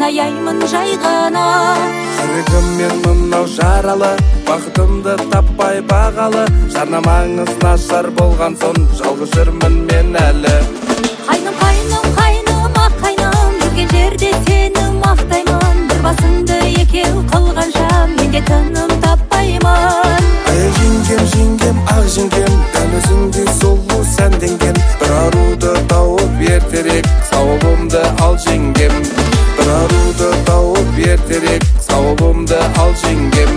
аяймын жай ғана. Жүрегім мен мынау жаралы, бақытымды таппай бағалы. Жарнамаңыз нашар болған сон, жалғыз жүрмін мен әлі. Қайным, қайным, қайным, ақ қайным, жүрген жерде сені мақтаймын. Бір басыңды екеу қылғанша мен де тыным таппаймын. Ай жеңгем, жеңгем, ақ жеңгем, дәл өзіңдей сұлу сәнденген. Бір аруды тауып ертерек, сауабымды ал жеңгем. Бір аруды тауып ертерек, сауабымды ал жеңгем.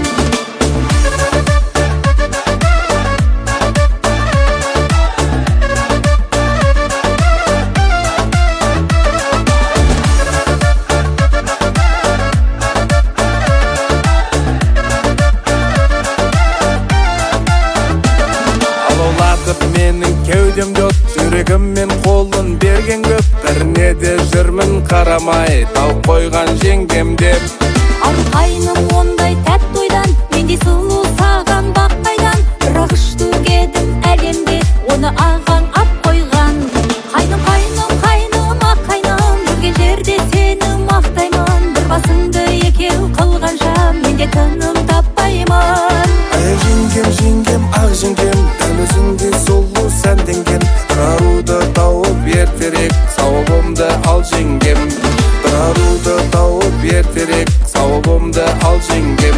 Менің кеудемде от, жүрегім мен қолын берген көп. Біріне де жүрмін қарамай, тауып қойған жеңгем деп. Ал қайным ондай тәтті ойдан, мендей сұлу саған бақ қайдан. Бірақ үштігедім әлемде, оны ағаң ап қойған. Қайным, қайным, қайным, ақ қайным, жүрген жерде сені мақтаймын. Бір басыңды екеу қылғанша мен де тыным таппаймын. Ай жеңгем, жеңгем, ақ жеңгем, дәл өзіңдей сұлу сәнденген. Бір аруды тауып ертерек, сауабымды ал жеңгем. Бір аруды тауып ертерек, сауабымды ал жеңгем.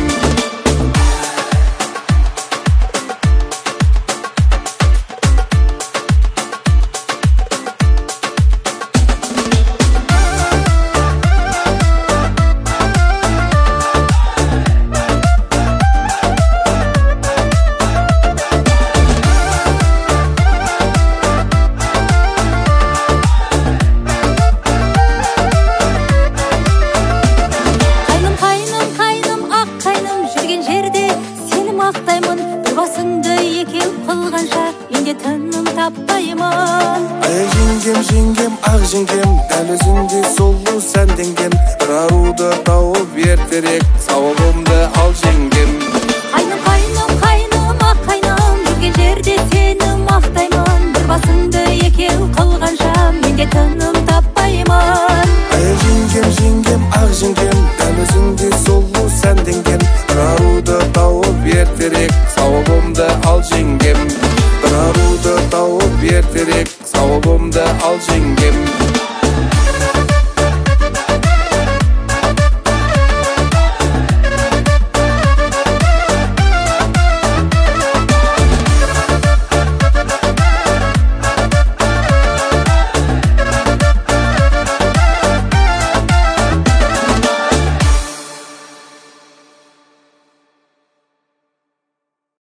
Бір басыңды екеу қылғанша мен де тыным таппаймын. Ай жеңгем, жеңгем, ақ жеңгем, дәл өзіңдей сұлу сәнденген. Бір аруды тауып ертерек, сауабымды ал жеңгем. Қайным, қайным, қайным, ақ қайным, жүрген жерде сені мақтаймын. Бір басыңды екеу қылғанша мен де тыным таппаймын. Ай жеңгем, жеңгем, ақ жеңгем, дәл өзіңдей сұлу сәнденген. Бір аруды тауып ертерек, сауабымды ал жеңгем. Бір аруды тауып ертерек, сауабымды ал жеңгем.